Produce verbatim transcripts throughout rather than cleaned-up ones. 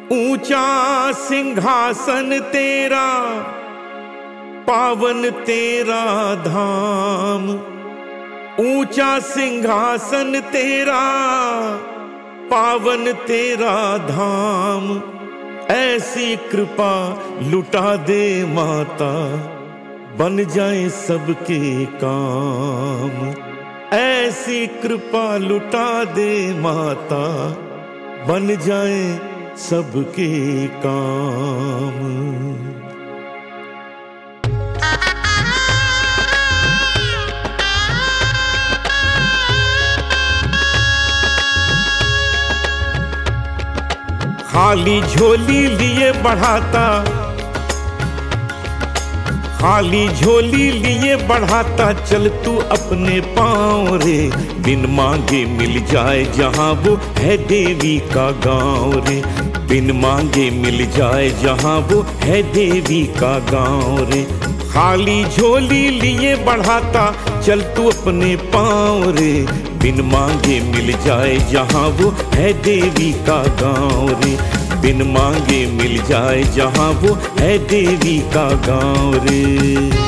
ऊंचा सिंहासन तेरा, पावन तेरा धाम। ऊंचा सिंहासन तेरा, पावन तेरा धाम। ऐसी कृपा लुटा दे माता, बन जाए सबके काम। ऐसी कृपा लुटा दे माता, बन जाए सबके काम। खाली झोली लिए बढ़ाता, खाली झोली लिए बढ़ाता, चल तू अपने पाँव रे। बिन मांगे मिल जाए जहाँ वो है देवी का गाँव रे। बिन मांगे मिल जाए जहाँ वो है देवी का गाँव रे। खाली झोली लिए बढ़ाता, चल तू अपने पाँव रे। बिन मांगे मिल जाए जहाँ वो है देवी का गाँव रे। बिन मांगे मिल जाए जहाँ वो है देवी का गाँव रे।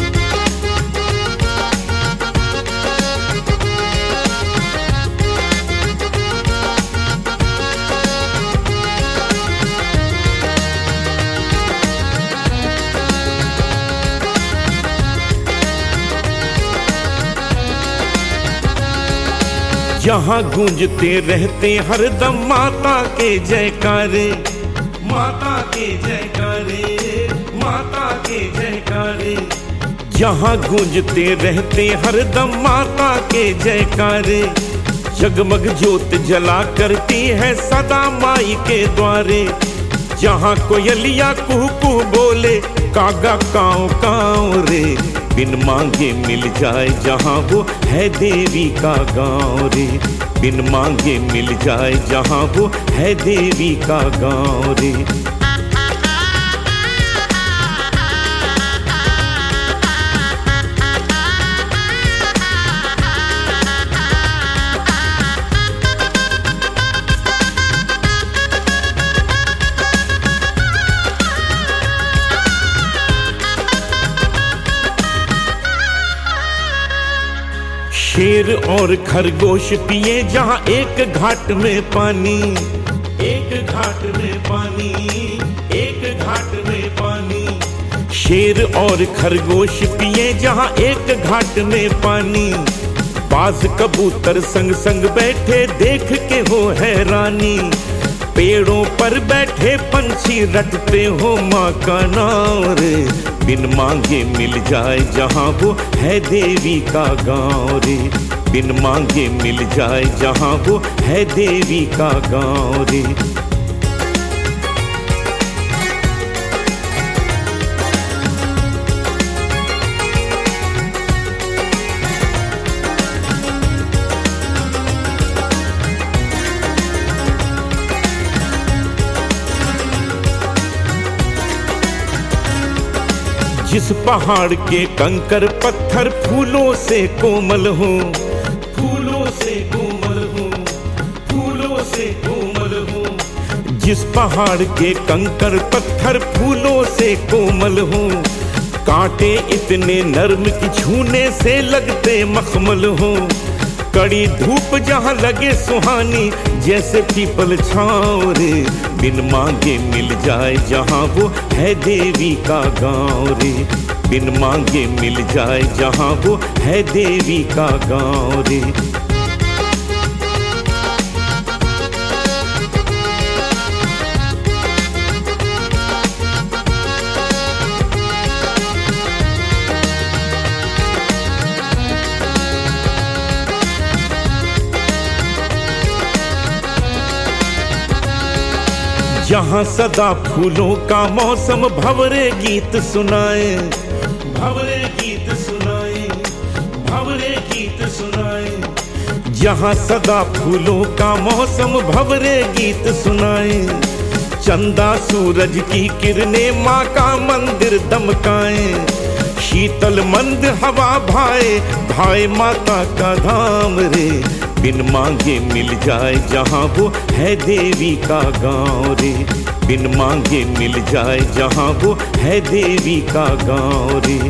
जहाँ गूंजते रहते हरदम माता के जयकारे, माता के जयकारे, माता के जयकारे। जहाँ गूंजते रहते हरदम माता के जयकारे। जगमग ज्योत जला करती है सदा माई के द्वारे। जहाँ कोयलिया कुहू कुहू बोले, कागा काँव काँव रे। बिन मांगे मिल जाए जहाँ वो है देवी का गाँव रे। बिन मांगे मिल जाए जहाँ वो है देवी का गाँव रे। शेर और खरगोश पिए जहाँ एक घाट में पानी, एक घाट में पानी, एक घाट में पानी। शेर और खरगोश पिए जहाँ एक घाट में पानी। बाज कबूतर संग संग बैठे देख के हो हैरानी। पेड़ों पर बैठे पंछी रटते हो माँ का नाम रे। बिन मांगे मिल जाए जहाँ वो है देवी का गाँव रे। बिन मांगे मिल जाए जहाँ वो है देवी का गाँव रे। जिस पहाड़ के कंकर पत्थर फूलों से कोमल हो, फूलों से कोमल हो, फूलों से कोमल हो। जिस पहाड़ के कंकर पत्थर फूलों से कोमल हो। कांटे इतने नर्म कि छूने से लगते मखमल हो। कड़ी धूप जहाँ लगे सुहानी, जैसे पीपल छाँव रे। बिन मांगे मिल जाए जहाँ वो है देवी का गाँव रे। बिन मांगे मिल जाए जहाँ वो है देवी का गाँव रे। जहाँ सदा फूलों का मौसम भंवरे गीत सुनाए, भंवरे गीत सुनाए, भंवरे गीत सुनाए। जहाँ सदा फूलों का मौसम भंवरे गीत सुनाए। चंदा सूरज की किरणें माँ का मंदिर दमकाएं। शीतल मंद हवा भाए, भाए माता का धाम रे। बिन मांगे मिल जाए जहाँ वो है देवी का गाँव रे। बिन मांगे मिल जाए जहाँ वो है देवी का गाँव रे।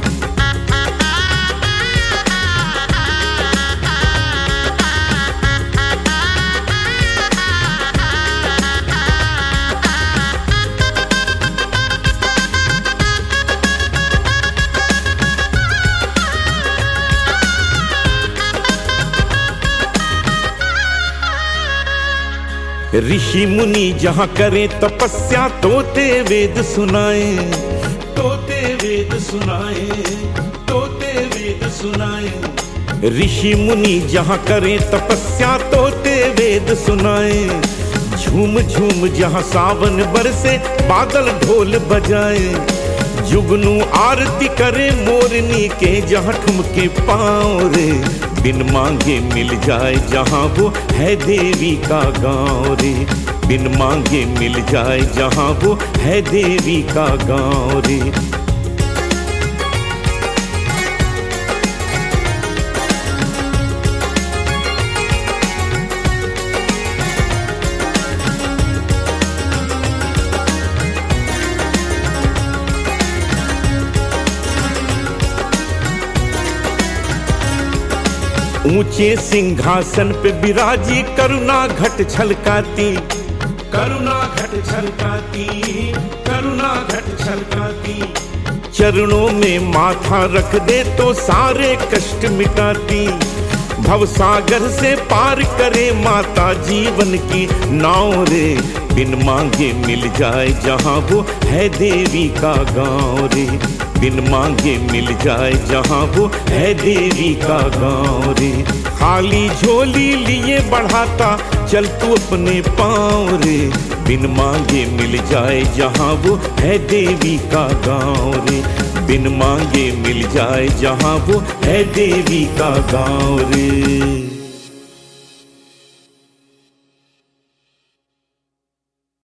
ऋषि मुनि जहाँ करे तपस्या तोते वेद सुनाए, तोते वेद सुनाए, तोते वेद सुनाए। ऋषि मुनि जहाँ करे तपस्या तोते वेद सुनाए। झूम झूम जहाँ सावन बरसे बादल ढोल बजाए। जुगनू आरती करे मोरनी के जहाँ ठुमके पाँव रे। बिन मांगे मिल जाए जहाँ वो है देवी का गाँव रे। बिन मांगे मिल जाए जहाँ वो है देवी का गाँव रे। ऊंचे सिंहासन पे विराजी करुणा घट छलकाती, करुणा घट छलकाती, करुणा घट छलकाती। चरणों में माथा रख दे तो सारे कष्ट मिटाती। भवसागर से पार करे माता जीवन की नाव रे। बिन मांगे मिल जाए जहाँ वो है देवी का गाँव रे। बिन मांगे मिल जाए जहाँ वो है देवी का गाँव रे। खाली झोली लिए बढ़ाता चल तू अपने पाँव रे। बिन मांगे मिल जाए जहाँ वो है देवी का गाँव रे। बिन मांगे मिल जाए जहाँ वो है देवी का गाँव रे।